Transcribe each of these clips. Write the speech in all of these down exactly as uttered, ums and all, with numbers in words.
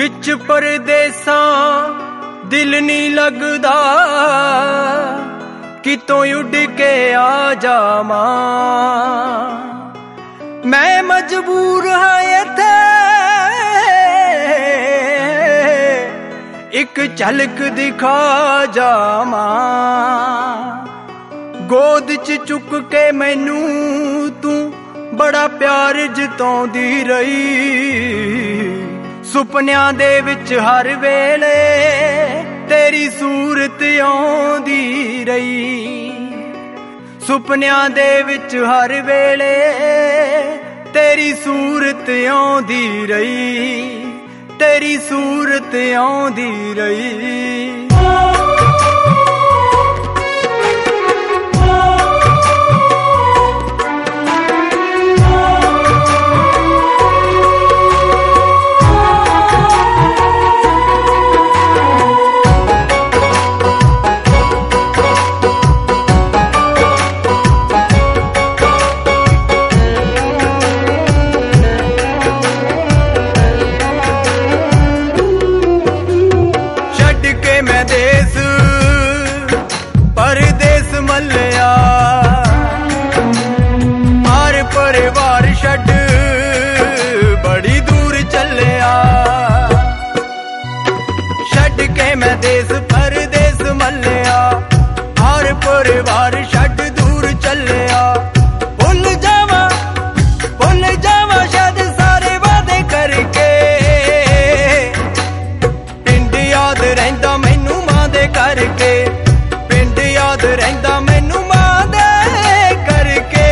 विच परदेसां दिल नहीं लगदा, कितों उड़ के आ जावां। मैं मजबूर हाँ इत्थे एक झलक दिखा जावां। गोद च चुक के मैनू तू बड़ा प्यार जताउंदी रही, सुपनियां दे विच हर वेले तेरी सूरत आउंदी रही। सुपनियां दे विच हर वेले तेरी सूरत आउंदी रही, तेरी सूरत आउंदी रही। परिवार छड़ बड़ी दूर चलिया, छड़ के मैं देश परदेस मलिया। हर परिवार छड़ दूर चलिया, भुल जावा भुल जावा शायद सारे वादे करके। पिंड याद रहिंदा मैनू मां दे करके, पिंड याद रहिंदा मैनू मां दे करके।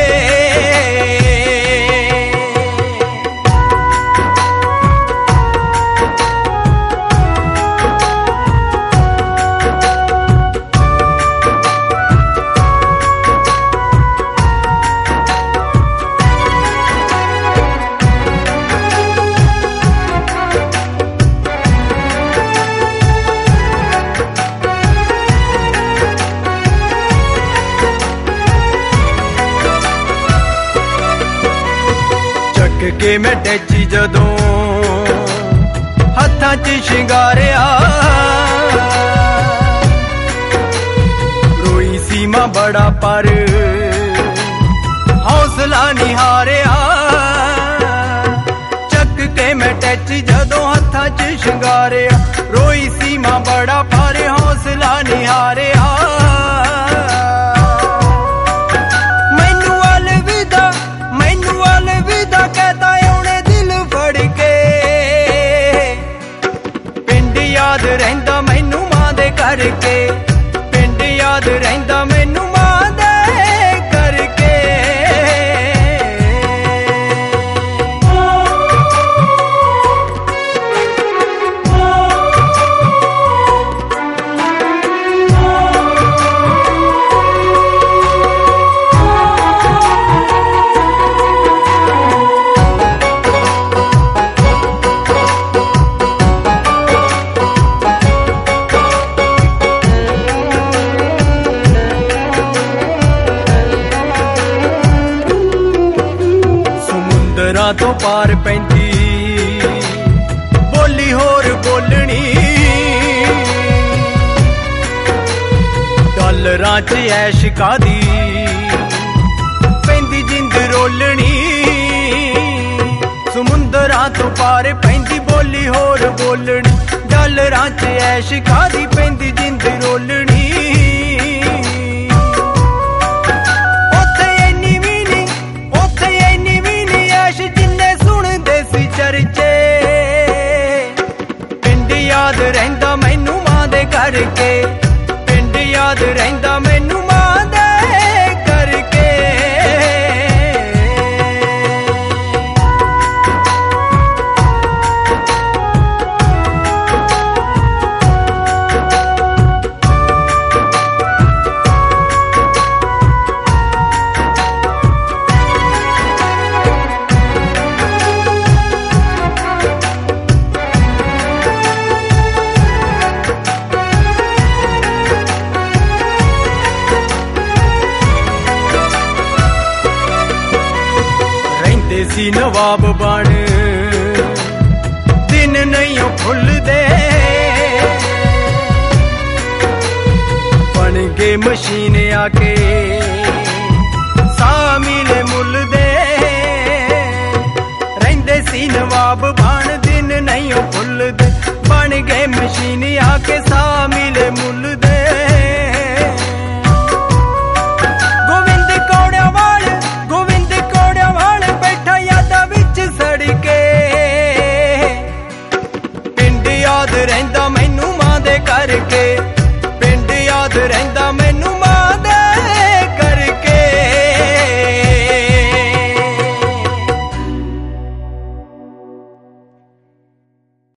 के मैं टैची जदों हत्थां च शिंगारिया, रोई सीमा बड़ा पर हौसला निहारिया। चक के मैं टैची जदों हत्थां च शिंगारिया, रोई सीमा बड़ा पर हौसला निहारिया। मैनू अलविदा मैनू अलविदा कहता याद रहिंदा मैनू मां दे करके, पिंड याद रहिंदा मैनू मां दे करके। तो पार पैंदी बोली होर बोलनी, डॉलरां च ऐश कादी पैंदी जिंद रोलनी। समुंदरां तो पार पैंदी बोली होर बोलनी, डॉलरां च ऐश कादी पैंदी जिंद रोलनी। पिंड याद रहिंदा मैनू मां दे करके, पिंड याद रहिंदा मैनू मां दे करके। सी नवाब बन दिन नहीं नहीं फुल दे बन के मशीन आके